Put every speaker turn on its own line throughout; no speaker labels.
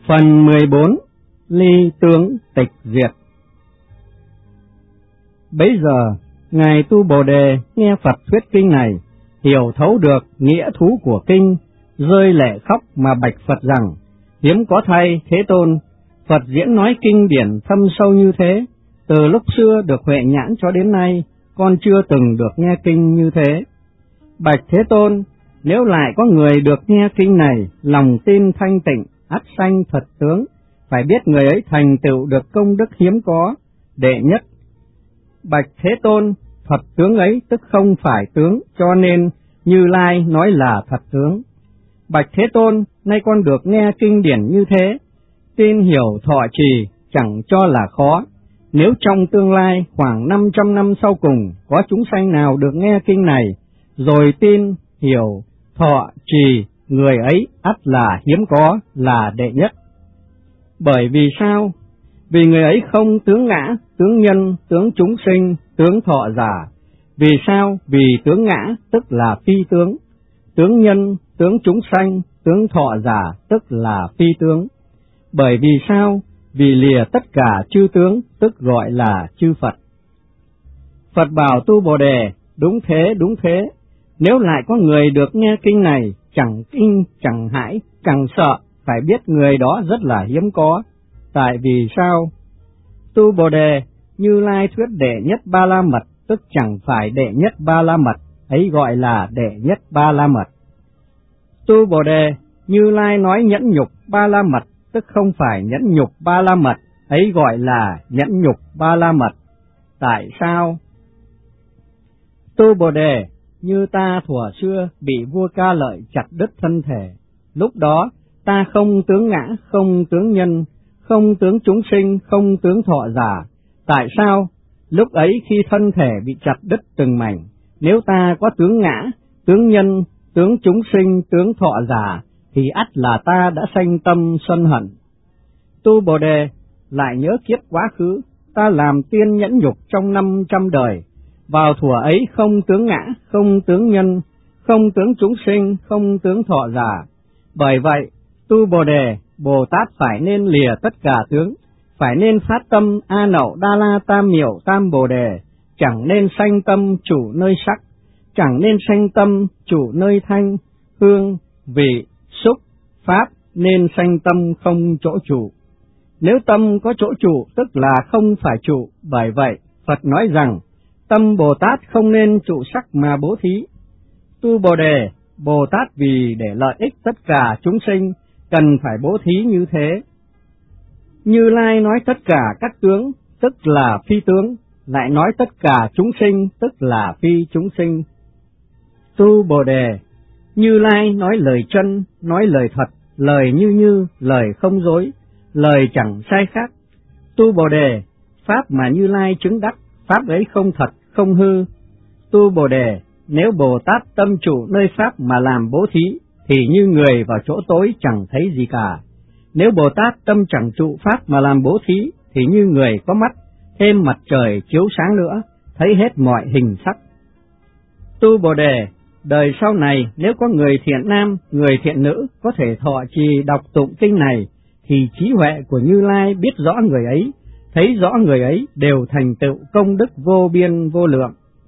Phần 14. Ly tướng tịch diệt. Bấy giờ, Ngài Tu Bồ Đề nghe Phật thuyết kinh này, hiểu thấu được nghĩa thú của kinh, rơi lệ khóc mà bạch Phật rằng: hiếm có thay Thế Tôn, Phật diễn nói kinh điển thâm sâu như thế, từ lúc xưa được huệ nhãn cho đến nay, con chưa từng được nghe kinh như thế. Bạch Thế Tôn, nếu lại có người được nghe kinh này, lòng tin thanh tịnh, ắt sanh thật tướng, phải biết người ấy thành tựu được công đức hiếm có, đệ nhất. Bạch Thế Tôn, thật tướng ấy tức không phải tướng, cho nên Như Lai nói là thật tướng. Bạch Thế Tôn, nay con được nghe kinh điển như thế, tin hiểu thọ trì, chẳng cho là khó. Nếu trong tương lai khoảng 500 năm sau cùng, có chúng sanh nào được nghe kinh này, rồi tin, hiểu, thọ trì, người ấy ắt là hiếm có, là đệ nhất. Bởi vì sao? Vì người ấy không tướng ngã, tướng nhân, tướng chúng sinh, tướng thọ giả. Vì sao? Vì tướng ngã tức là phi tướng, tướng nhân, tướng chúng sanh, tướng thọ giả tức là phi tướng. Bởi vì sao? Vì lìa tất cả chư tướng tức gọi là chư Phật. Phật bảo Tu Bồ Đề, đúng thế, nếu lại có người được nghe kinh này, chẳng kinh, chẳng hãi, chẳng sợ, phải biết người đó rất là hiếm có. Tại vì sao? Tu Bồ Đề, Như Lai thuyết đệ nhất Ba La Mật, tức chẳng phải đệ nhất Ba La Mật, ấy gọi là đệ nhất Ba La Mật. Tu Bồ Đề, Như Lai nói nhẫn nhục Ba La Mật, tức không phải nhẫn nhục Ba La Mật, ấy gọi là nhẫn nhục Ba La Mật. Tại sao? Tu Bồ Đề, như ta thuở xưa bị vua Ca Lợi chặt đứt thân thể, lúc đó ta không tướng ngã, không tướng nhân, không tướng chúng sinh, không tướng thọ giả. Tại sao? Lúc ấy khi thân thể bị chặt đứt từng mảnh, nếu ta có tướng ngã, tướng nhân, tướng chúng sinh, tướng thọ giả, thì ắt là ta đã sanh tâm sân hận. Tu Bồ Đề, lại nhớ kiếp quá khứ, ta làm tiên nhẫn nhục trong 500 đời, vào thuở ấy không tướng ngã, không tướng nhân, không tướng chúng sinh, không tướng thọ giả. Bởi vậy, Tu Bồ Đề, Bồ Tát phải nên lìa tất cả tướng, phải nên phát tâm A Nậu Đa La Tam Miểu Tam Bồ Đề, chẳng nên sanh tâm chủ nơi sắc, chẳng nên sanh tâm chủ nơi thanh, hương, vị, xúc, pháp, nên sanh tâm không chỗ chủ. Nếu tâm có chỗ chủ tức là không phải chủ, bởi vậy Phật nói rằng tâm Bồ Tát không nên trụ sắc mà bố thí. Tu Bồ Đề, Bồ Tát vì để lợi ích tất cả chúng sinh, cần phải bố thí như thế. Như Lai nói tất cả các tướng, tức là phi tướng, lại nói tất cả chúng sinh, tức là phi chúng sinh. Tu Bồ Đề, Như Lai nói lời chân, nói lời thật, lời như, lời không dối, lời chẳng sai khác. Tu Bồ Đề, pháp mà Như Lai chứng đắc, pháp ấy không thật, không hư. Tu Bồ Đề, nếu Bồ Tát tâm chủ nơi pháp mà làm bố thí, thì như người vào chỗ tối chẳng thấy gì cả. Nếu Bồ Tát tâm chẳng trụ pháp mà làm bố thí, thì như người có mắt, thêm mặt trời chiếu sáng nữa, thấy hết mọi hình sắc. Tu Bồ Đề, đời sau này nếu có người thiện nam, người thiện nữ có thể thọ trì đọc tụng kinh này, thì trí huệ của Như Lai biết rõ người ấy, thấy rõ người ấy đều thành tựu công đức vô biên vô lượng.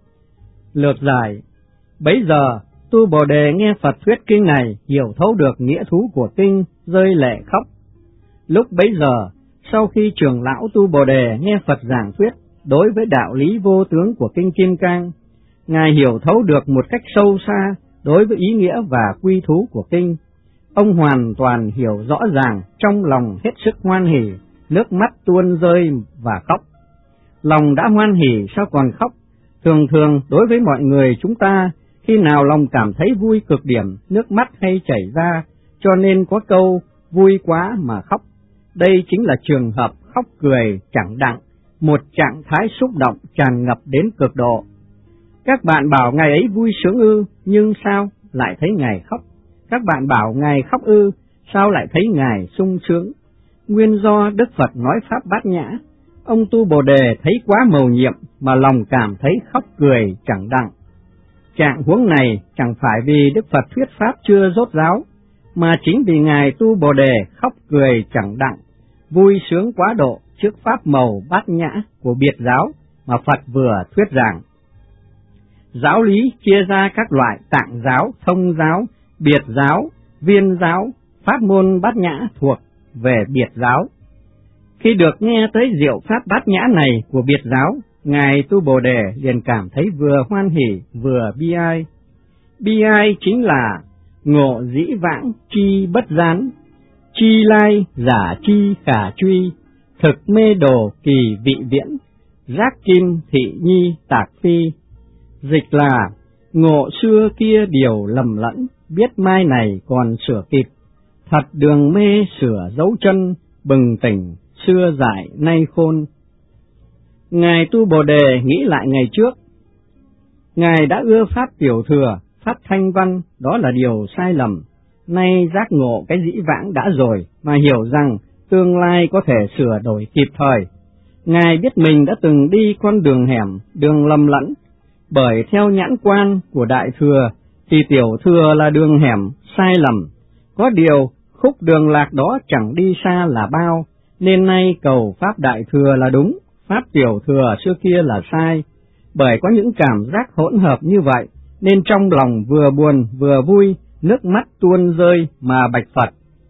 Lược giải, bấy giờ Tu Bồ Đề nghe Phật thuyết kinh này, hiểu thấu được nghĩa thú của kinh, rơi lệ khóc. Lúc bấy giờ, sau khi trưởng lão Tu Bồ Đề nghe Phật giảng thuyết đối với đạo lý vô tướng của kinh Kim Cang, Ngài hiểu thấu được một cách sâu xa đối với ý nghĩa và quy thú của kinh. Ông hoàn toàn hiểu rõ ràng, trong lòng hết sức hoan hỉ, nước mắt tuôn rơi và khóc. Lòng đã hoan hỉ sao còn khóc? Thường đối với mọi người chúng ta, khi nào lòng cảm thấy vui cực điểm, nước mắt hay chảy ra, cho nên có câu vui quá mà khóc. Đây chính là trường hợp khóc cười chẳng đặng, một trạng thái xúc động tràn ngập đến cực độ. Các bạn bảo Ngài ấy vui sướng ư, nhưng sao lại thấy Ngài khóc? Các bạn bảo Ngài khóc ư, sao lại thấy Ngài sung sướng? Nguyên do Đức Phật nói pháp bát nhã, ông Tu Bồ Đề thấy quá mầu nhiệm mà lòng cảm thấy khóc cười chẳng đặng. Trạng huống này chẳng phải vì Đức Phật thuyết pháp chưa rốt ráo, mà chính vì Ngài Tu Bồ Đề khóc cười chẳng đặng, vui sướng quá độ trước pháp màu bát nhã của biệt giáo mà Phật vừa thuyết giảng. Giáo lý chia ra các loại tạng giáo, thông giáo, biệt giáo, viên giáo, pháp môn bát nhã thuộc về biệt giáo. Khi được nghe tới diệu pháp bát nhã này của biệt giáo, Ngài Tu Bồ Đề liền cảm thấy vừa hoan hỉ vừa bi ai. Bi ai chính là ngộ dĩ vãng chi bất gián, chi lai giả chi khả truy, thực mê đồ kỳ vị viễn, giác kim thị nhi tạc phi. Dịch là ngộ xưa kia điều lầm lẫn, biết mai này còn sửa kịp, thật đường mê sửa dấu chân, bừng tỉnh xưa dại nay khôn. Ngài Tu Bồ Đề nghĩ lại ngày trước, Ngài đã ưa pháp tiểu thừa, pháp thanh văn, đó là điều sai lầm. Nay giác ngộ cái dĩ vãng đã rồi, mà hiểu rằng tương lai có thể sửa đổi kịp thời. Ngài biết mình đã từng đi con đường hẻm, đường lầm lẫn, bởi theo nhãn quan của Đại Thừa thì tiểu thừa là đường hẻm sai lầm. Có điều khúc đường lạc đó chẳng đi xa là bao, nên nay cầu pháp Đại Thừa là đúng, pháp tiểu thừa xưa kia là sai. Bởi có những cảm giác hỗn hợp như vậy, nên trong lòng vừa buồn vừa vui, nước mắt tuôn rơi mà bạch Phật.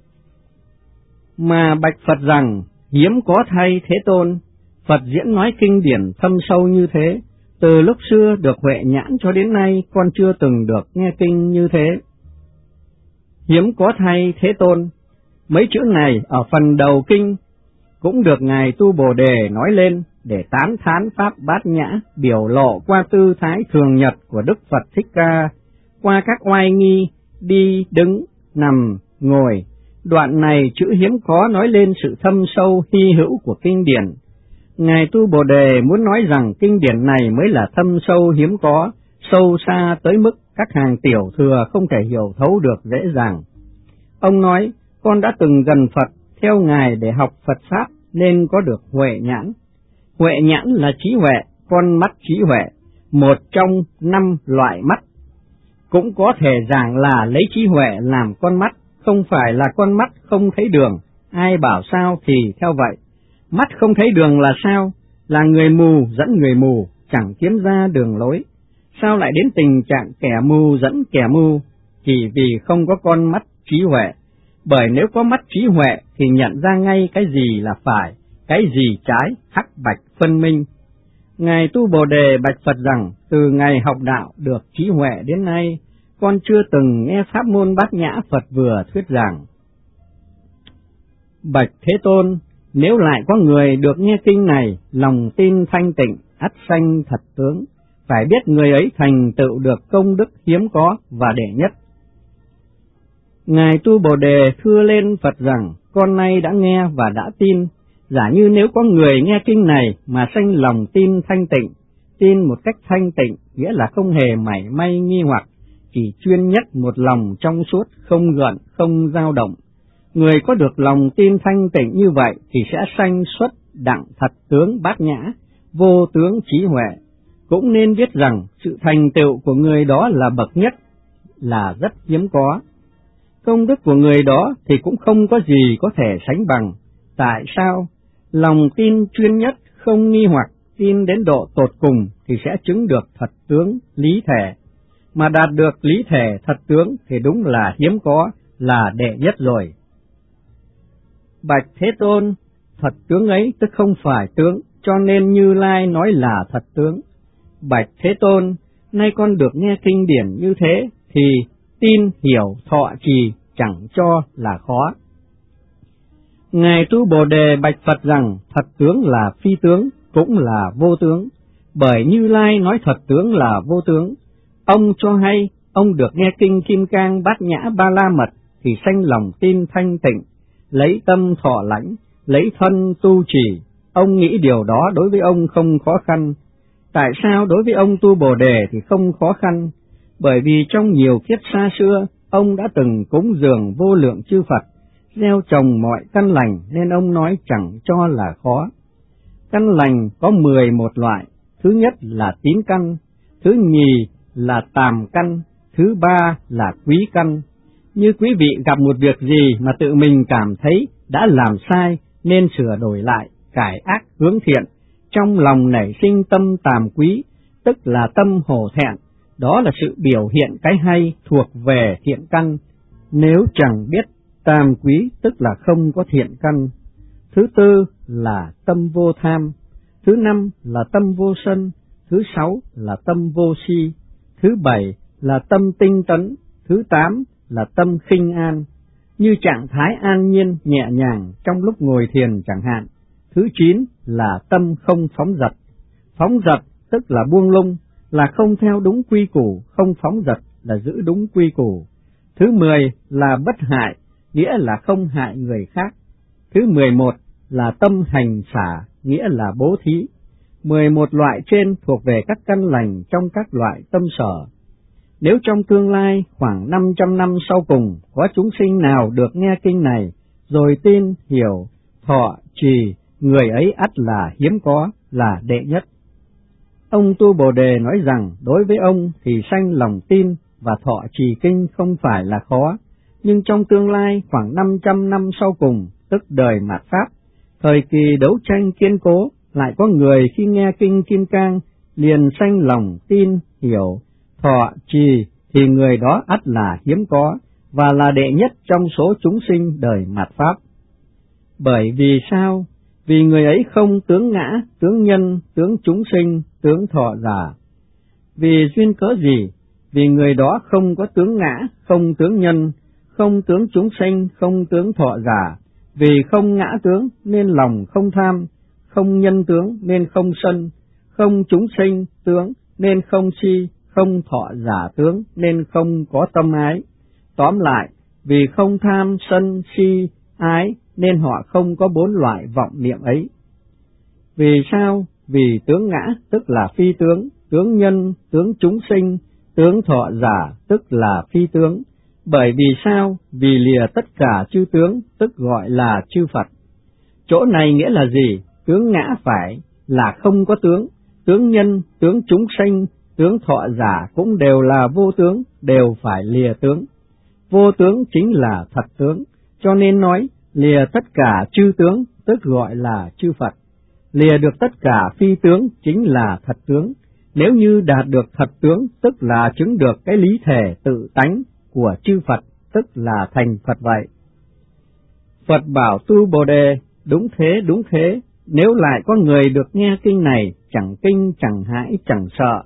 Mà bạch Phật rằng, hiếm có thay Thế Tôn, Phật diễn nói kinh điển thâm sâu như thế, từ lúc xưa được huệ nhãn cho đến nay con chưa từng được nghe kinh như thế. Hiếm có thay Thế Tôn, mấy chữ này ở phần đầu kinh cũng được Ngài Tu Bồ Đề nói lên để tán thán pháp bát nhã, biểu lộ qua tư thái thường nhật của Đức Phật Thích Ca, qua các oai nghi đi, đứng, nằm, ngồi. Đoạn này chữ hiếm có nói lên sự thâm sâu hy hữu của kinh điển. Ngài Tu Bồ Đề muốn nói rằng kinh điển này mới là thâm sâu hiếm có, sâu xa tới mức các hàng tiểu thừa không thể hiểu thấu được dễ dàng. Ông nói, con đã từng gần Phật, theo Ngài để học Phật Pháp nên có được huệ nhãn. Huệ nhãn là trí huệ, con mắt trí huệ, một trong 5 loại mắt. Cũng có thể giảng là lấy trí huệ làm con mắt, không phải là con mắt không thấy đường, ai bảo sao thì theo vậy. Mắt không thấy đường là sao? Là người mù dẫn người mù, chẳng kiếm ra đường lối. Sao lại đến tình trạng kẻ mù dẫn kẻ mù? Chỉ vì không có con mắt trí huệ. Bởi nếu có mắt trí huệ thì nhận ra ngay cái gì là phải, cái gì trái, hắc bạch phân minh. Ngài Tu Bồ Đề bạch Phật rằng, từ ngày học đạo được trí huệ đến nay, con chưa từng nghe pháp môn bát nhã Phật vừa thuyết giảng. Bạch Thế Tôn, nếu lại có người được nghe kinh này, lòng tin thanh tịnh, ắt sanh thật tướng, phải biết người ấy thành tựu được công đức hiếm có và đệ nhất. Ngài Tu Bồ Đề thưa lên Phật rằng, con nay đã nghe và đã tin, giả như nếu có người nghe kinh này mà sanh lòng tin thanh tịnh, tin một cách thanh tịnh, nghĩa là không hề mảy may nghi hoặc, chỉ chuyên nhất một lòng trong suốt, không gợn, không dao động. Người có được lòng tin thanh tịnh như vậy thì sẽ sanh xuất đặng thật tướng bát nhã, vô tướng trí huệ. Cũng nên biết rằng sự thành tựu của người đó là bậc nhất, là rất hiếm có. Công đức của người đó thì cũng không có gì có thể sánh bằng. Tại sao? Lòng tin chuyên nhất, không nghi hoặc, tin đến độ tột cùng thì sẽ chứng được thật tướng, lý thể. Mà đạt được lý thể thật tướng thì đúng là hiếm có, là đệ nhất rồi. Bạch Thế Tôn, thật tướng ấy tức không phải tướng, cho nên Như Lai nói là thật tướng. Bạch Thế Tôn, nay con được nghe kinh điển như thế, thì tin, hiểu, thọ trì chẳng cho là khó. Ngài Tu Bồ Đề bạch Phật rằng, thật tướng là phi tướng, cũng là vô tướng, bởi Như Lai nói thật tướng là vô tướng. Ông cho hay, ông được nghe kinh Kim Cang Bát Nhã Ba La Mật, thì sanh lòng tin thanh tịnh, lấy tâm thọ lãnh, lấy thân tu trì. Ông nghĩ điều đó đối với ông không khó khăn. Tại sao đối với ông Tu Bồ Đề thì không khó khăn? Bởi vì trong nhiều kiếp xa xưa, ông đã từng cúng dường vô lượng chư Phật, gieo trồng mọi căn lành, nên ông nói chẳng cho là khó. Căn lành có 11 loại, thứ nhất là tín căn, thứ nhì là tàm căn, thứ ba là quý căn. Như quý vị gặp một việc gì mà tự mình cảm thấy đã làm sai nên sửa đổi lại, cải ác hướng thiện, trong lòng nảy sinh tâm tàm quý, tức là tâm hổ thẹn, đó là sự biểu hiện cái hay thuộc về thiện căn. Nếu chẳng biết tàm quý tức là không có thiện căn. Thứ tư là tâm vô tham, thứ năm là tâm vô sân, thứ sáu là tâm vô si, thứ bảy là tâm tinh tấn, thứ tám là tâm khinh an, như trạng thái an nhiên nhẹ nhàng trong lúc ngồi thiền chẳng hạn. Thứ chín là tâm không phóng dật. Phóng dật tức là buông lung, là không theo đúng quy củ, không phóng dật là giữ đúng quy củ. Thứ 10 là bất hại, nghĩa là không hại người khác. Thứ 11 là tâm hành xả, nghĩa là bố thí. 11 loại trên thuộc về các căn lành trong các loại tâm sở. Nếu trong tương lai khoảng 500 năm sau cùng có chúng sinh nào được nghe kinh này, rồi tin, hiểu, thọ, trì, người ấy ắt là hiếm có, là đệ nhất. Ông Tu Bồ Đề nói rằng đối với ông thì sanh lòng tin và thọ trì kinh không phải là khó, nhưng trong tương lai khoảng 500 năm sau cùng, tức đời mạt Pháp, thời kỳ đấu tranh kiên cố, lại có người khi nghe kinh Kim Cang liền sanh lòng tin, hiểu, thọ trì, thì người đó ắt là hiếm có và là đệ nhất trong số chúng sinh đời mạt Pháp. Bởi vì sao? Vì người ấy không tướng ngã, tướng nhân, tướng chúng sinh, tướng thọ giả. Vì duyên cớ gì? Vì người đó không có tướng ngã, không tướng nhân, không tướng chúng sinh, không tướng thọ giả. Vì không ngã tướng nên lòng không tham, không nhân tướng nên không sân, không chúng sinh tướng nên không si, không thọ giả tướng nên không có tâm ái. Tóm lại, vì không tham, sân, si, ái nên họ không có 4 loại vọng niệm ấy. Vì sao? Vì tướng ngã tức là phi tướng, tướng nhân, tướng chúng sinh, tướng thọ giả tức là phi tướng. Bởi vì sao? Vì lìa tất cả chư tướng, tức gọi là chư Phật. Chỗ này nghĩa là gì? Tướng ngã phải là không có tướng, tướng nhân, tướng chúng sinh, tướng thọ giả cũng đều là vô tướng, đều phải lìa tướng. Vô tướng chính là thật tướng, cho nên nói lìa tất cả chư tướng, tức gọi là chư Phật. Lìa được tất cả phi tướng chính là thật tướng. Nếu như đạt được thật tướng, tức là chứng được cái lý thể tự tánh của chư Phật, tức là thành Phật vậy. Phật bảo Tu Bồ Đề, đúng thế, nếu lại có người được nghe kinh này, chẳng kinh, chẳng hãi, chẳng sợ.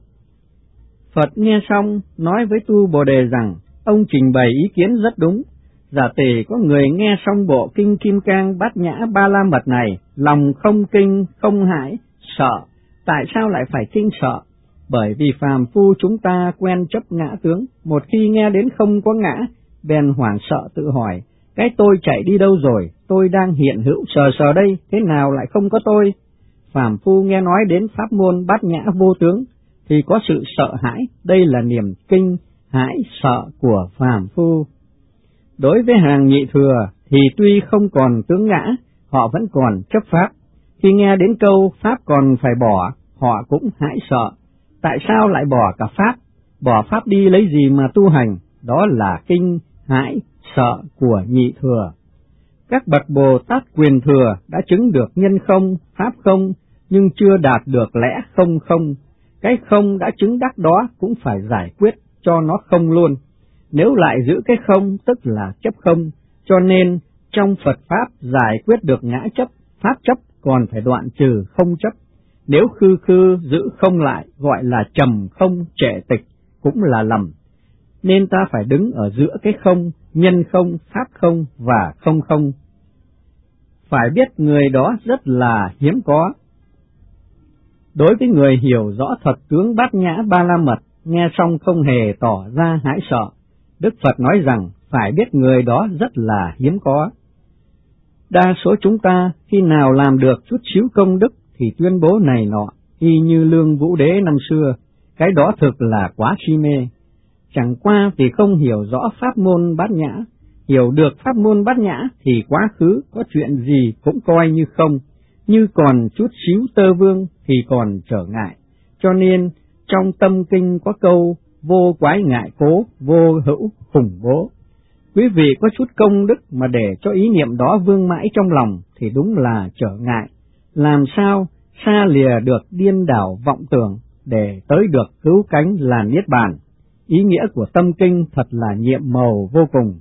Phật nghe xong, nói với Tu Bồ Đề rằng, ông trình bày ý kiến rất đúng. Giả tỷ có người nghe xong bộ kinh Kim Cang Bát Nhã Ba La Mật này, lòng không kinh, không hãi, sợ. Tại sao lại phải kinh sợ? Bởi vì phàm phu chúng ta quen chấp ngã tướng, một khi nghe đến không có ngã, bèn hoảng sợ tự hỏi, cái tôi chạy đi đâu rồi, tôi đang hiện hữu sờ đây, thế nào lại không có tôi? Phàm phu nghe nói đến pháp môn Bát Nhã vô tướng, thì có sự sợ hãi, đây là niềm kinh, hãi, sợ của phàm phu. Đối với hàng nhị thừa thì tuy không còn tướng ngã, họ vẫn còn chấp pháp. Khi nghe đến câu pháp còn phải bỏ, họ cũng hãi sợ. Tại sao lại bỏ cả pháp? Bỏ pháp đi lấy gì mà tu hành? Đó là kinh, hãi, sợ của nhị thừa. Các bậc Bồ Tát quyền thừa đã chứng được nhân không, pháp không, nhưng chưa đạt được lẽ không không. Cái không đã chứng đắc đó cũng phải giải quyết cho nó không luôn. Nếu lại giữ cái không tức là chấp không, cho nên trong Phật Pháp giải quyết được ngã chấp, pháp chấp còn phải đoạn trừ không chấp. Nếu khư giữ không lại gọi là trầm không trệ tịch cũng là lầm. Nên ta phải đứng ở giữa cái không, nhân không, pháp không và không không. Phải biết người đó rất là hiếm có. Đối với người hiểu rõ thật tướng Bát Nhã Ba La Mật, nghe xong không hề tỏ ra hãi sợ, Đức Phật nói rằng phải biết người đó rất là hiếm có. Đa số chúng ta khi nào làm được chút xíu công đức thì tuyên bố này nọ, y như Lương Vũ Đế năm xưa, cái đó thực là quá si mê. Chẳng qua vì không hiểu rõ pháp môn Bát Nhã, hiểu được pháp môn Bát Nhã thì quá khứ có chuyện gì cũng coi như không, như còn chút xíu tơ vương thì còn trở ngại. Cho nên trong tâm kinh có câu vô quái ngại cố, vô hữu khủng bố. Quý vị có chút công đức mà để cho ý niệm đó vương mãi trong lòng thì đúng là trở ngại. Làm sao xa lìa được điên đảo vọng tưởng để tới được cứu cánh là niết bàn. Ý nghĩa của tâm kinh thật là nhiệm màu vô cùng.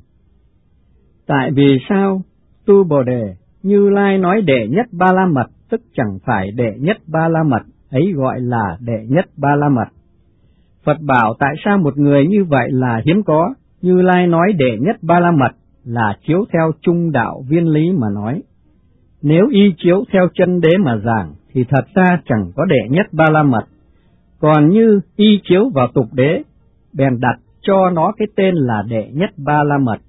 Tại vì sao tu Bồ Đề, Như Lai nói đệ nhất Ba La Mật, tức chẳng phải đệ nhất Ba La Mật, ấy gọi là đệ nhất Ba La Mật. Phật bảo tại sao một người như vậy là hiếm có. Như Lai nói đệ nhất Ba La Mật là chiếu theo trung đạo viên lý mà nói. Nếu y chiếu theo chân đế mà giảng thì thật ra chẳng có đệ nhất Ba La Mật. Còn như y chiếu vào tục đế, bèn đặt cho nó cái tên là đệ nhất Ba La Mật.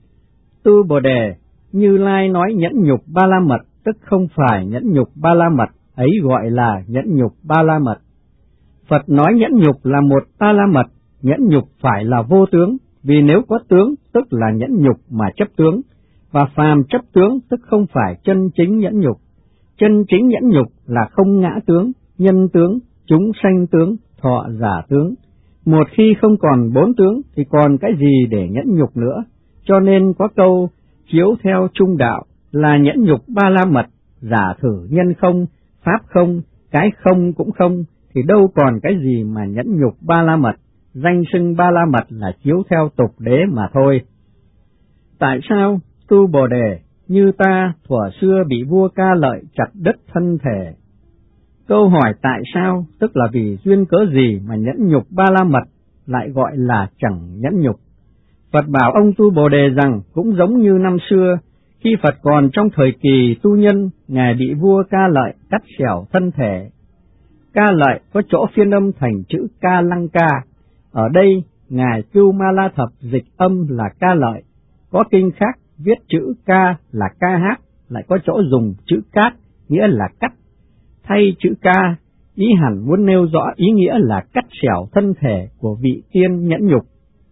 Tu Bồ Đề, Như Lai nói nhẫn nhục Ba La Mật, tức không phải nhẫn nhục Ba La Mật, ấy gọi là nhẫn nhục Ba La Mật. Phật nói nhẫn nhục là một Ba La Mật, nhẫn nhục phải là vô tướng, vì nếu có tướng tức là nhẫn nhục mà chấp tướng, và phàm chấp tướng tức không phải chân chính nhẫn nhục. Chân chính nhẫn nhục là không ngã tướng, nhân tướng, chúng sanh tướng, thọ giả tướng. Một khi không còn bốn tướng thì còn cái gì để nhẫn nhục nữa, cho nên có câu chiếu theo trung đạo là nhẫn nhục Ba La Mật, giả thử nhân không, pháp không, cái không cũng không, thì đâu còn cái gì mà nhẫn nhục Ba La Mật, danh xưng Ba La Mật là chiếu theo tục đế mà thôi. Tại sao tu Bồ Đề, như ta thuở xưa bị vua Ca Lợi chặt đứt thân thể? Câu hỏi tại sao tức là vì duyên cớ gì mà nhẫn nhục Ba La Mật lại gọi là chẳng nhẫn nhục. Phật bảo ông tu Bồ Đề rằng cũng giống như năm xưa, khi Phật còn trong thời kỳ tu nhân, Ngài bị vua Ca Lợi cắt xẻo thân thể. Ca Lợi có chỗ phiên âm thành chữ Ca Lăng Ca. Ở đây, Ngài Cưu Ma La Thập dịch âm là Ca Lợi. Có kinh khác viết chữ Ca là ca hát, lại có chỗ dùng chữ Cát, nghĩa là cắt. Thay chữ Ca, ý hẳn muốn nêu rõ ý nghĩa là cắt xẻo thân thể của vị tiên nhẫn nhục.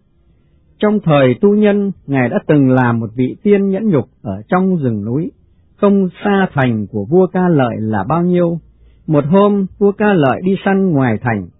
Trong thời tu nhân, Ngài đã từng là một vị tiên nhẫn nhục ở trong rừng núi, không xa thành của vua Ca Lợi là bao nhiêu. Một hôm, vua Ca Lợi đi săn ngoài thành,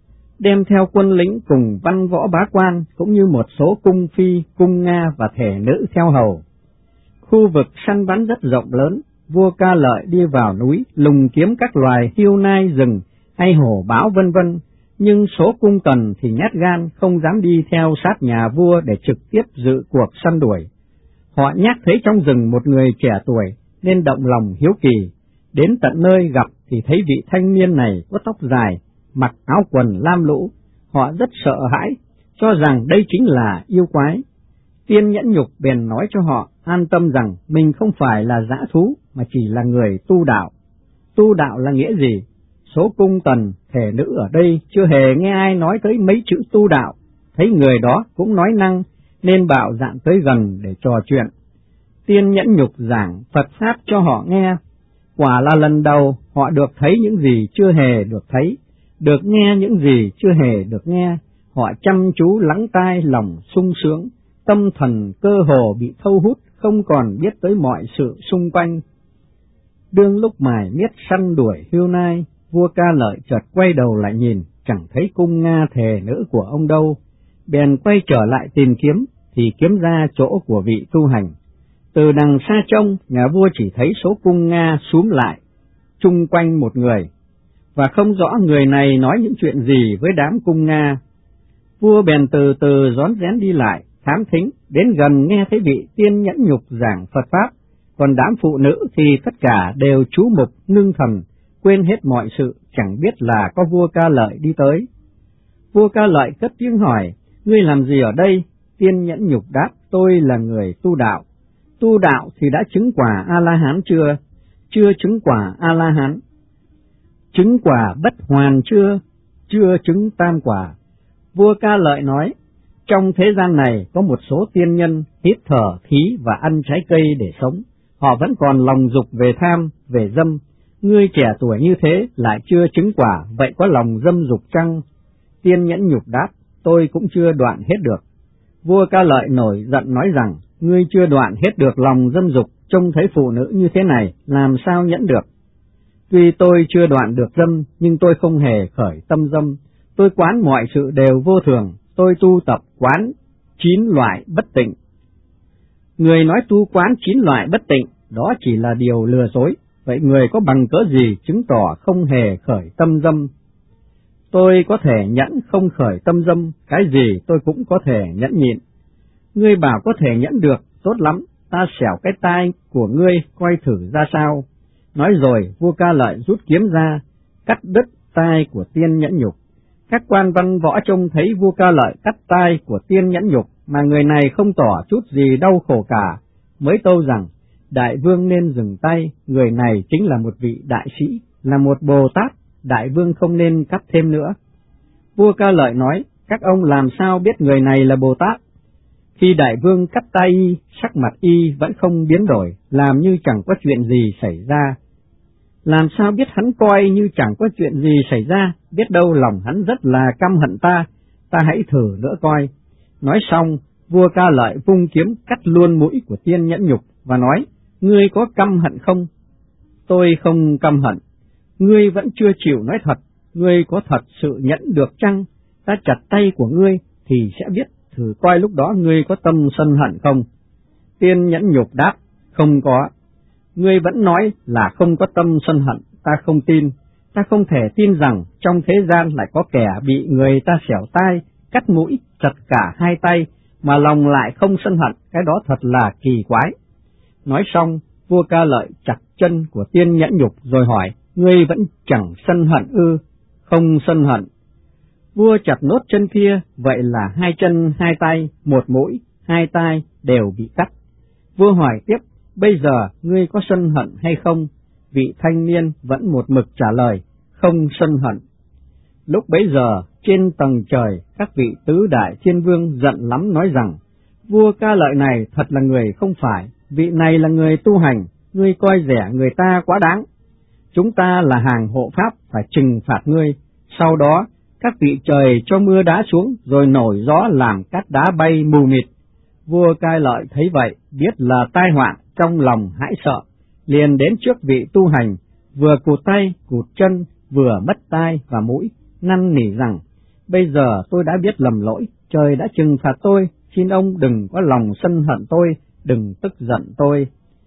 đem theo quân lính cùng văn võ bá quan, cũng như một số cung phi, cung Nga và thể nữ theo hầu. Khu vực săn bắn rất rộng lớn, vua Ca Lợi đi vào núi, lùng kiếm các loài hươu nai rừng, hay hổ báo vân vân, nhưng số cung tần thì nhát gan, không dám đi theo sát nhà vua để trực tiếp dự cuộc săn đuổi. Họ nhát thấy trong rừng một người trẻ tuổi, nên động lòng hiếu kỳ. Đến tận nơi gặp thì thấy vị thanh niên này có tóc dài, mặc áo quần lam lũ. Họ rất sợ hãi, cho rằng đây chính là yêu quái. Tiên nhẫn nhục bèn nói cho họ an tâm rằng mình không phải là dã thú, mà chỉ là người tu đạo. Tu đạo là nghĩa gì? Số cung tần, thể nữ ở đây chưa hề nghe ai nói tới mấy chữ tu đạo, thấy người đó cũng nói năng, nên bạo dạn tới gần để trò chuyện. Tiên nhẫn nhục giảng Phật Pháp cho họ nghe. Quả là lần đầu họ được thấy những gì chưa hề được thấy, được nghe những gì chưa hề được nghe. Họ chăm chú lắng tai, lòng sung sướng, tâm thần cơ hồ bị thâu hút, không còn biết tới mọi sự xung quanh. Đương lúc mải miết săn đuổi hươu nai, vua Ca Lợi chợt quay đầu lại nhìn, chẳng thấy cung Nga thể nữ của ông đâu, bèn quay trở lại tìm kiếm, thì kiếm ra chỗ của vị tu hành. Từ đằng xa trông, nhà vua chỉ thấy số cung Nga xúm lại, chung quanh một người, và không rõ người này nói những chuyện gì với đám cung Nga. Vua bèn từ từ rón rén đi lại, thám thính, đến gần nghe thấy vị tiên nhẫn nhục giảng Phật Pháp, còn đám phụ nữ thì tất cả đều chú mục ngưng thần, quên hết mọi sự, chẳng biết là có vua Ca Lợi đi tới. Vua Ca Lợi cất tiếng hỏi, ngươi làm gì ở đây? Tiên nhẫn nhục đáp, tôi là người tu đạo. Tu đạo thì đã chứng quả A-la-hán chưa? Chưa chứng quả A-la-hán. Chứng quả bất hoàn chưa? Chưa chứng tam quả. Vua Ca Lợi nói, trong thế gian này có một số tiên nhân hít thở khí và ăn trái cây để sống. Họ vẫn còn lòng dục về tham, về dâm. Ngươi trẻ tuổi như thế lại chưa chứng quả, vậy có lòng dâm dục chăng? Tiên nhẫn nhục đáp, tôi cũng chưa đoạn hết được. Vua Ca Lợi nổi giận nói rằng, ngươi chưa đoạn hết được lòng dâm dục, trông thấy phụ nữ như thế này, làm sao nhẫn được? Tuy tôi chưa đoạn được dâm, nhưng tôi không hề khởi tâm dâm. Tôi quán mọi sự đều vô thường, tôi tu tập quán 9 loại bất tịnh. Người nói tu quán 9 loại bất tịnh, đó chỉ là điều lừa dối. Vậy người có bằng cớ gì chứng tỏ không hề khởi tâm dâm? Tôi có thể nhẫn không khởi tâm dâm, cái gì tôi cũng có thể nhẫn nhịn. Ngươi bảo có thể nhẫn được, tốt lắm, ta xẻo cái tai của ngươi coi thử ra sao. Nói rồi, vua Ca Lợi rút kiếm ra, cắt đứt tai của Tiên Nhẫn Nhục. Các quan văn võ trông thấy vua Ca Lợi cắt tai của Tiên Nhẫn Nhục, mà người này không tỏ chút gì đau khổ cả, mới tâu rằng, đại vương nên dừng tay, người này chính là một vị đại sĩ, là một Bồ Tát, đại vương không nên cắt thêm nữa. Vua Ca Lợi nói, các ông làm sao biết người này là Bồ Tát? Khi đại vương cắt tay y, sắc mặt y vẫn không biến đổi, làm như chẳng có chuyện gì xảy ra. Làm sao biết hắn coi như chẳng có chuyện gì xảy ra, biết đâu lòng hắn rất là căm hận ta hãy thử nữa coi. Nói xong, vua Ca Lợi vung kiếm cắt luôn mũi của Tiên Nhẫn Nhục và nói, ngươi có căm hận không? Tôi không căm hận. Ngươi vẫn chưa chịu nói thật, ngươi có thật sự nhẫn được chăng? Ta chặt tay của ngươi thì sẽ biết, thử coi lúc đó ngươi có tâm sân hận không? Tiên Nhẫn Nhục đáp, không có. Ngươi vẫn nói là không có tâm sân hận, ta không tin. Ta không thể tin rằng trong thế gian lại có kẻ bị người ta xẻo tai, cắt mũi, chặt cả hai tay, mà lòng lại không sân hận, cái đó thật là kỳ quái. Nói xong, vua Ca Lợi chặt chân của Tiên Nhẫn Nhục rồi hỏi, ngươi vẫn chẳng sân hận ư? Không sân hận. Vua chặt nốt chân kia, vậy là 2 chân 2 tay, 1 mũi, 2 tai đều bị cắt. Vua hỏi tiếp, bây giờ ngươi có sân hận hay không? Vị thanh niên vẫn một mực trả lời, không sân hận. Lúc bấy giờ, trên tầng trời, các vị tứ đại thiên vương giận lắm nói rằng, vua Ca Lợi này thật là người không phải, vị này là người tu hành, ngươi coi rẻ người ta quá đáng. Chúng ta là hàng hộ pháp, phải trừng phạt ngươi. Sau đó, các vị trời cho mưa đá xuống, rồi nổi gió làm cát đá bay mù mịt. Vua Ca Lợi thấy vậy, biết là tai họa, trong lòng hãi sợ, liền đến trước vị tu hành, vừa cụt tay, cụt chân, vừa mất tai và mũi, năn nỉ rằng, bây giờ tôi đã biết lầm lỗi, trời đã trừng phạt tôi, xin ông đừng có lòng sân hận tôi, đừng tức giận tôi.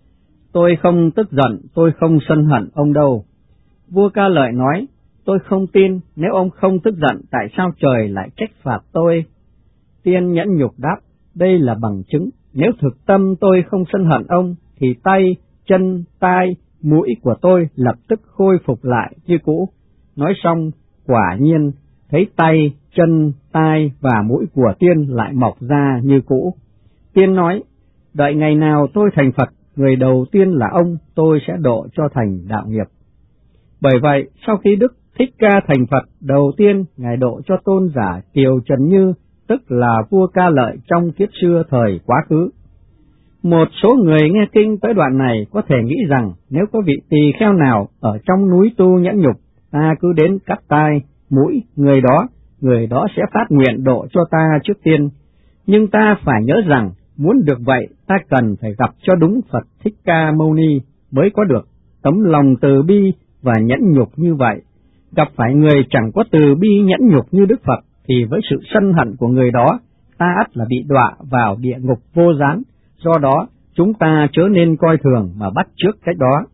Tôi không tức giận, tôi không sân hận ông đâu. Vua Ca Lợi nói, tôi không tin, nếu ông không tức giận, tại sao trời lại trách phạt tôi? Tiên Nhẫn Nhục đáp, đây là bằng chứng, nếu thực tâm tôi không sân hận ông, thì tay, chân, tai, mũi của tôi lập tức khôi phục lại như cũ. Nói xong, quả nhiên, thấy tay, chân, tai và mũi của Tiên lại mọc ra như cũ. Tiên nói, đợi ngày nào tôi thành Phật, người đầu tiên là ông, tôi sẽ độ cho thành đạo nghiệp. Bởi vậy, sau khi Đức Thích Ca thành Phật, đầu tiên Ngài độ cho tôn giả Kiều Trần Như, tức là vua Ca Lợi trong kiếp xưa thời quá khứ. Một số người nghe kinh tới đoạn này có thể nghĩ rằng nếu có vị tỳ kheo nào ở trong núi tu nhẫn nhục, ta cứ đến cắt tai, mũi người đó sẽ phát nguyện độ cho ta trước tiên. Nhưng ta phải nhớ rằng, muốn được vậy, ta cần phải gặp cho đúng Phật Thích Ca Mâu Ni mới có được tấm lòng từ bi và nhẫn nhục như vậy. Gặp phải người chẳng có từ bi nhẫn nhục như Đức Phật, thì với sự sân hận của người đó, ta ắt là bị đọa vào địa ngục vô gián. Do đó, chúng ta chớ nên coi thường mà bắt chước cách đó.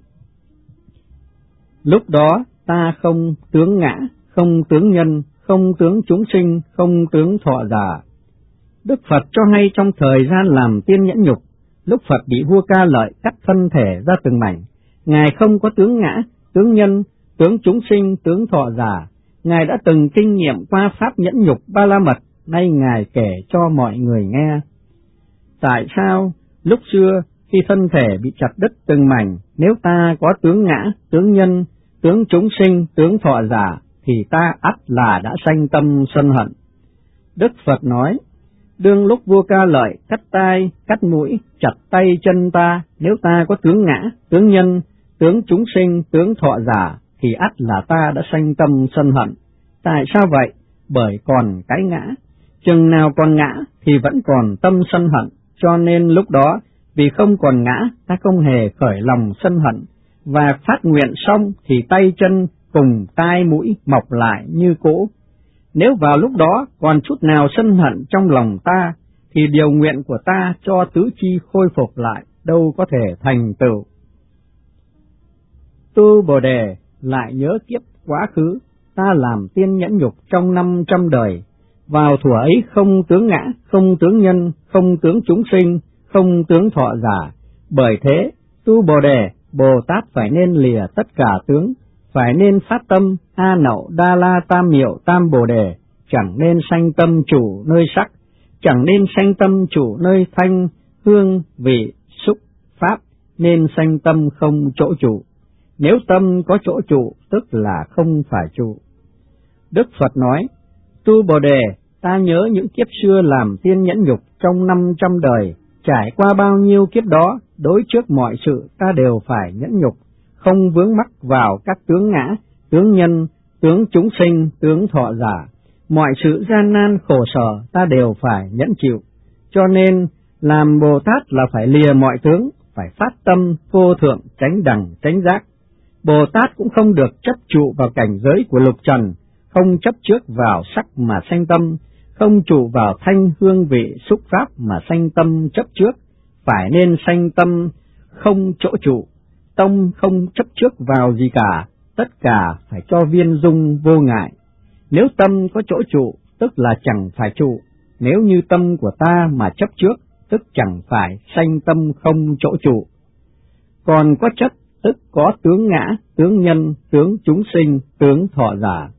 Lúc đó, ta không tướng ngã, không tướng nhân, không tướng chúng sinh, không tướng thọ giả. Đức Phật cho hay trong thời gian làm Tiên Nhẫn Nhục, lúc Phật bị vua Ca Lợi cắt thân thể ra từng mảnh, Ngài không có tướng ngã, tướng nhân, tướng chúng sinh, tướng thọ giả. Ngài đã từng kinh nghiệm qua pháp nhẫn nhục Ba La Mật, nay Ngài kể cho mọi người nghe. Tại sao lúc xưa khi thân thể bị chặt đứt từng mảnh, nếu ta có tướng ngã, tướng nhân, tướng chúng sinh, tướng thọ giả, thì ta ắt là đã sanh tâm sân hận? Đức Phật nói, đương lúc vua Ca Lợi cắt tai, cắt mũi, chặt tay chân ta, nếu ta có tướng ngã, tướng nhân, tướng chúng sinh, tướng thọ giả, thì ắt là ta đã sanh tâm sân hận. Tại sao vậy? Bởi còn cái ngã. Chừng nào còn ngã thì vẫn còn tâm sân hận, cho nên lúc đó vì không còn ngã, ta không hề khởi lòng sân hận, và phát nguyện xong thì tay chân cùng tai mũi mọc lại như cũ. Nếu vào lúc đó còn chút nào sân hận trong lòng ta, thì điều nguyện của ta cho tứ chi khôi phục lại đâu có thể thành tựu. Tu Bồ Đề lại nhớ kiếp quá khứ, ta làm tiên nhẫn nhục trong 500 đời, vào thuở ấy không tướng ngã, không tướng nhân, không tướng chúng sinh, không tướng thọ giả. Bởi thế, tu Bồ Đề, Bồ Tát phải nên lìa tất cả tướng, phải nên phát tâm A Nậu Đa La Tam Miệu Tam Bồ Đề, chẳng nên sanh tâm chủ nơi sắc, chẳng nên sanh tâm chủ nơi thanh, hương, vị, xúc, pháp, nên sanh tâm không chỗ trụ. Nếu tâm có chỗ trụ, tức là không phải trụ. Đức Phật nói, tu Bồ Đề, ta nhớ những kiếp xưa làm tiên nhẫn nhục trong 500 đời, trải qua bao nhiêu kiếp đó, đối trước mọi sự ta đều phải nhẫn nhục, không vướng mắc vào các tướng ngã, tướng nhân, tướng chúng sinh, tướng thọ giả. Mọi sự gian nan khổ sở ta đều phải nhẫn chịu. Cho nên, làm Bồ Tát là phải lìa mọi tướng, phải phát tâm vô thượng chánh đẳng chánh giác. Bồ Tát cũng không được chấp trụ vào cảnh giới của lục trần, không chấp trước vào sắc mà sanh tâm, không trụ vào thanh hương vị xúc pháp mà sanh tâm chấp trước, phải nên sanh tâm không chỗ trụ, tâm không chấp trước vào gì cả, tất cả phải cho viên dung vô ngại. Nếu tâm có chỗ trụ, tức là chẳng phải trụ, nếu như tâm của ta mà chấp trước, tức chẳng phải sanh tâm không chỗ trụ. Còn có chấp, tức có tướng ngã, tướng nhân, tướng chúng sinh, tướng thọ giả.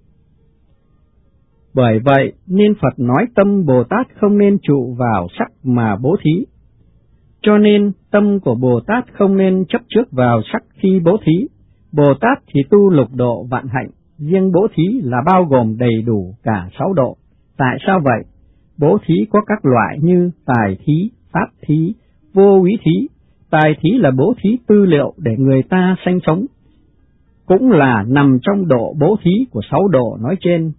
Bởi vậy, nên Phật nói tâm Bồ Tát không nên trụ vào sắc mà bố thí. Cho nên, tâm của Bồ Tát không nên chấp trước vào sắc khi bố thí. Bồ Tát thì tu lục độ vạn hạnh, riêng bố thí là bao gồm đầy đủ cả 6 độ. Tại sao vậy? Bố thí có các loại như tài thí, pháp thí, vô úy thí. Tài thí là bố thí tư liệu để người ta sanh sống, cũng là nằm trong độ bố thí của 6 độ nói trên.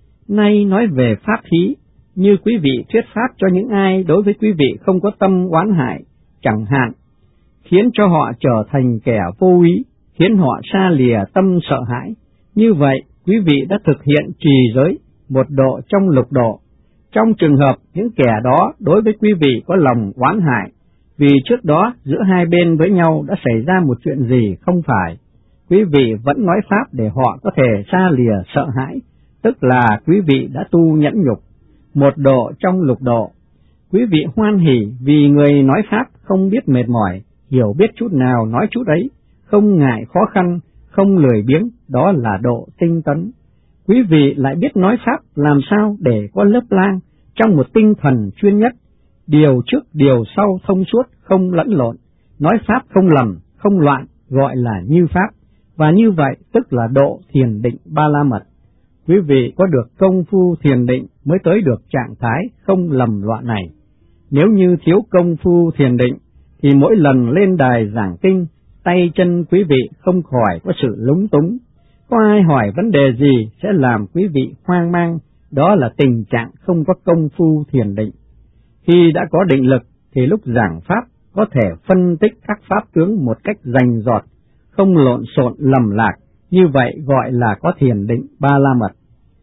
Nay nói về pháp thí, như quý vị thuyết pháp cho những ai đối với quý vị không có tâm oán hại, chẳng hạn, khiến cho họ trở thành kẻ vô úy, khiến họ xa lìa tâm sợ hãi. Như vậy, quý vị đã thực hiện trì giới, một độ trong lục độ. Trong trường hợp những kẻ đó đối với quý vị có lòng oán hại, vì trước đó giữa hai bên với nhau đã xảy ra một chuyện gì không phải, quý vị vẫn nói pháp để họ có thể xa lìa sợ hãi, tức là quý vị đã tu nhẫn nhục, một độ trong lục độ. Quý vị hoan hỉ vì người nói pháp không biết mệt mỏi, hiểu biết chút nào nói chút ấy, không ngại khó khăn, không lười biếng, đó là độ tinh tấn. Quý vị lại biết nói pháp làm sao để có lớp lang, trong một tinh thần chuyên nhất, điều trước điều sau thông suốt, không lẫn lộn, nói pháp không lầm, không loạn, gọi là như pháp, và như vậy tức là độ thiền định Ba La Mật. Quý vị có được công phu thiền định mới tới được trạng thái không lầm loạn này. Nếu như thiếu công phu thiền định, thì mỗi lần lên đài giảng kinh, tay chân quý vị không khỏi có sự lúng túng. Có ai hỏi vấn đề gì sẽ làm quý vị hoang mang, đó là tình trạng không có công phu thiền định. Khi đã có định lực, thì lúc giảng pháp có thể phân tích các pháp tướng một cách rành rọt, không lộn xộn lầm lạc, như vậy gọi là có thiền định Ba La Mật.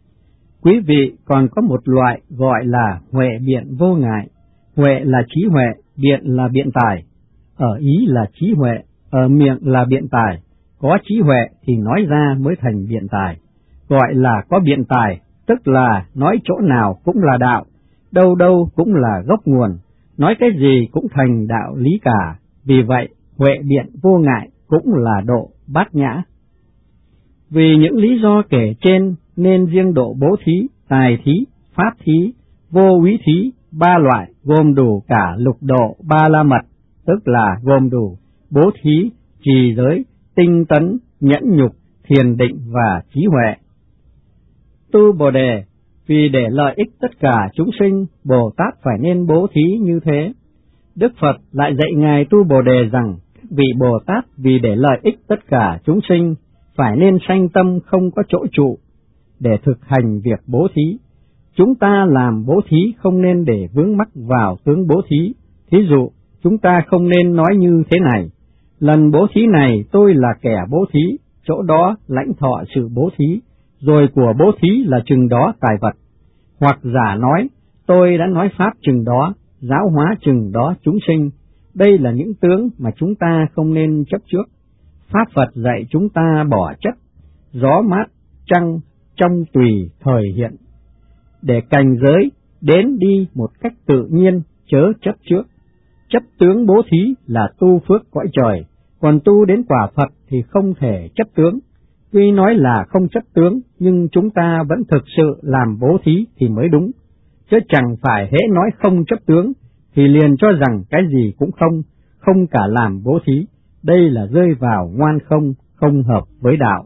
Quý vị còn có một loại gọi là huệ biện vô ngại. Huệ là trí huệ, biện là biện tài. Ở ý là trí huệ, ở miệng là biện tài. Có trí huệ thì nói ra mới thành biện tài. Gọi là có biện tài, tức là nói chỗ nào cũng là đạo, đâu đâu cũng là gốc nguồn, nói cái gì cũng thành đạo lý cả. Vì vậy, huệ biện vô ngại cũng là độ bát nhã. Vì những lý do kể trên nên riêng độ bố thí, tài thí, pháp thí, vô úy thí, 3 loại gồm đủ cả lục độ Ba La Mật, tức là gồm đủ bố thí, trì giới, tinh tấn, nhẫn nhục, thiền định và trí huệ. Tu Bồ Đề, vì để lợi ích tất cả chúng sinh, Bồ Tát phải nên bố thí như thế. Đức Phật lại dạy Ngài Tu Bồ Đề rằng, vị Bồ Tát vì để lợi ích tất cả chúng sinh, phải nên sanh tâm không có chỗ trụ, để thực hành việc bố thí. Chúng ta làm bố thí không nên để vướng mắc vào tướng bố thí. Thí dụ, chúng ta không nên nói như thế này: lần bố thí này tôi là kẻ bố thí, chỗ đó lãnh thọ sự bố thí, rồi của bố thí là chừng đó tài vật. Hoặc giả nói, tôi đã nói pháp chừng đó, giáo hóa chừng đó chúng sinh. Đây là những tướng mà chúng ta không nên chấp trước. Pháp Phật dạy chúng ta bỏ chấp, gió mát, trăng, trong tùy thời hiện, để cảnh giới đến đi một cách tự nhiên, chớ chấp trước. Chấp tướng bố thí là tu phước cõi trời, còn tu đến quả Phật thì không thể chấp tướng. Tuy nói là không chấp tướng, nhưng chúng ta vẫn thực sự làm bố thí thì mới đúng, chứ chẳng phải hễ nói không chấp tướng thì liền cho rằng cái gì cũng không cả làm bố thí. Đây là rơi vào ngoan không hợp với đạo.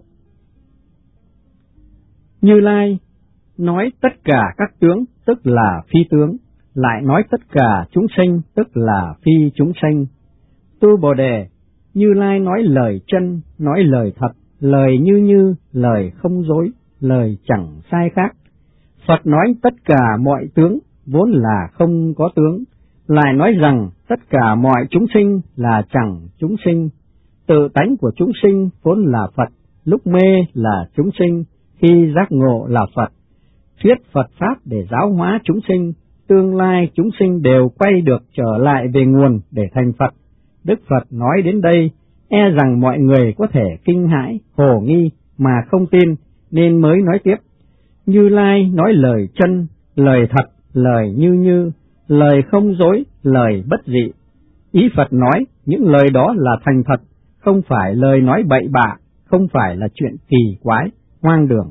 Như Lai nói tất cả các tướng tức là phi tướng, lại nói tất cả chúng sinh tức là phi chúng sinh. Tu Bồ Đề, Như Lai nói lời chân, nói lời thật, lời như, lời không dối, lời chẳng sai khác. Phật nói tất cả mọi tướng vốn là không có tướng, lại nói rằng tất cả mọi chúng sinh là chẳng chúng sinh. Tự tánh của chúng sinh vốn là Phật, lúc mê là chúng sinh, khi giác ngộ là Phật. Thuyết Phật Pháp để giáo hóa chúng sinh, tương lai chúng sinh đều quay được trở lại về nguồn để thành Phật. Đức Phật nói đến đây, e rằng mọi người có thể kinh hãi, hồ nghi mà không tin, nên mới nói tiếp. Như Lai nói lời chân, lời thật, lời như, lời không dối, lời bất dị. Ý Phật nói những lời đó là thành thật, không phải lời nói bậy bạ, không phải là chuyện kỳ quái, hoang đường.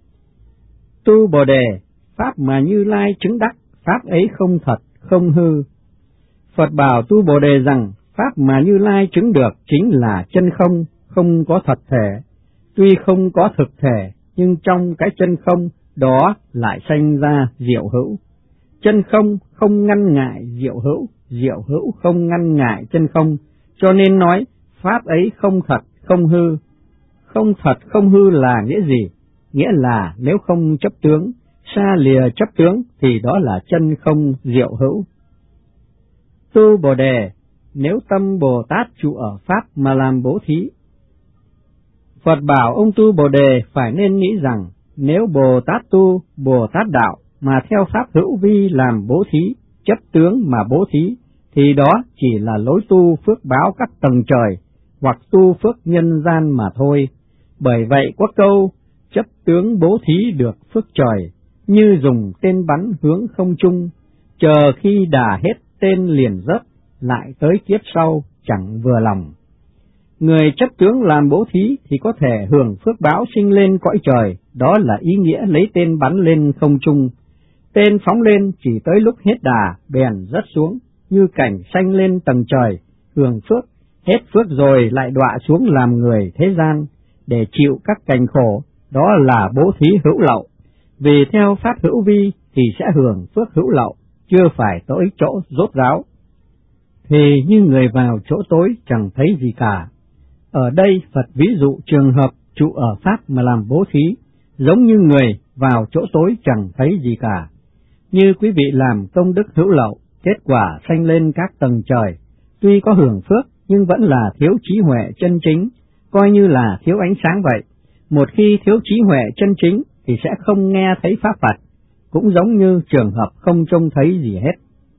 Tu Bồ Đề, Pháp mà Như Lai chứng đắc, Pháp ấy không thật, không hư. Phật bảo Tu Bồ Đề rằng, Pháp mà Như Lai chứng được chính là chân không có thật thể. Tuy không có thực thể, nhưng trong cái chân không đó lại sanh ra diệu hữu. Chân không ngăn ngại diệu hữu không ngăn ngại chân không, cho nên nói Pháp ấy không thật, không hư. Không thật, không hư là nghĩa gì? Nghĩa là nếu không chấp tướng, xa lìa chấp tướng thì đó là chân không diệu hữu. Tu Bồ Đề, nếu tâm Bồ Tát trụ ở Pháp mà làm bố thí. Phật bảo ông Tu Bồ Đề phải nên nghĩ rằng, nếu Bồ Tát tu, Bồ Tát đạo mà theo Pháp hữu vi làm bố thí, chấp tướng mà bố thí, thì đó chỉ là lối tu phước báo các tầng trời, hoặc tu phước nhân gian mà thôi. Bởi vậy có câu, chấp tướng bố thí được phước trời, như dùng tên bắn hướng không trung, chờ khi đà hết tên liền rớt, lại tới kiếp sau chẳng vừa lòng. Người chấp tướng làm bố thí thì có thể hưởng phước báo sinh lên cõi trời, đó là ý nghĩa lấy tên bắn lên không trung. Tên phóng lên chỉ tới lúc hết đà, bèn rớt xuống, như cảnh sanh lên tầng trời, hưởng phước, hết phước rồi lại đọa xuống làm người thế gian, để chịu các cảnh khổ, đó là bố thí hữu lậu. Vì theo Pháp hữu vi thì sẽ hưởng phước hữu lậu, chưa phải tới chỗ rốt ráo. Thì như người vào chỗ tối chẳng thấy gì cả. Ở đây Phật ví dụ trường hợp trụ ở Pháp mà làm bố thí, giống như người vào chỗ tối chẳng thấy gì cả. Như quý vị làm công đức hữu lậu, kết quả sanh lên các tầng trời, tuy có hưởng phước nhưng vẫn là thiếu trí huệ chân chính, coi như là thiếu ánh sáng vậy. Một khi thiếu trí huệ chân chính thì sẽ không nghe thấy Pháp Phật, cũng giống như trường hợp không trông thấy gì hết.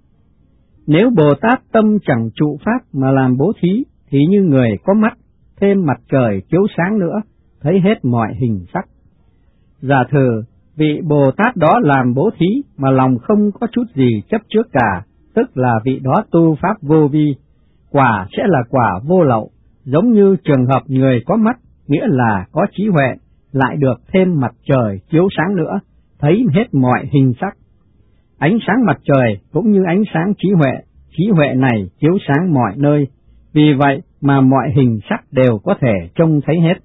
Nếu Bồ Tát tâm chẳng trụ Pháp mà làm bố thí, thì như người có mắt, thêm mặt trời chiếu sáng nữa, thấy hết mọi hình sắc. Giả thử, vị Bồ Tát đó làm bố thí mà lòng không có chút gì chấp trước cả, tức là vị đó tu Pháp vô vi, quả sẽ là quả vô lậu, giống như trường hợp người có mắt, nghĩa là có trí huệ, lại được thêm mặt trời chiếu sáng nữa, thấy hết mọi hình sắc. Ánh sáng mặt trời cũng như ánh sáng trí huệ này chiếu sáng mọi nơi, vì vậy mà mọi hình sắc đều có thể trông thấy hết.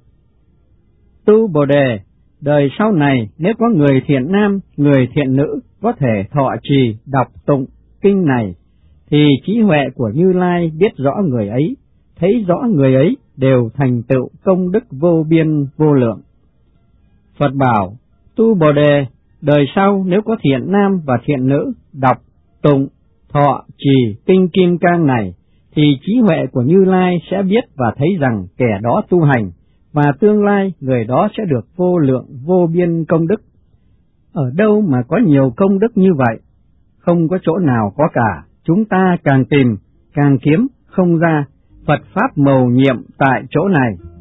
Tu Bồ Đề, đời sau này nếu có người thiện nam, người thiện nữ có thể thọ trì, đọc tụng kinh này, thì trí huệ của Như Lai biết rõ người ấy, thấy rõ người ấy đều thành tựu công đức vô biên vô lượng. Phật bảo, Tu Bồ Đề, đời sau nếu có thiện nam và thiện nữ đọc, tụng, thọ trì kinh kim cang này, thì trí huệ của Như Lai sẽ biết và thấy rằng kẻ đó tu hành, và tương lai người đó sẽ được vô lượng vô biên công đức. Ở đâu mà có nhiều công đức như vậy? không có chỗ nào có cả, chúng ta càng tìm, càng kiếm không ra, Phật Pháp mầu nhiệm tại chỗ này.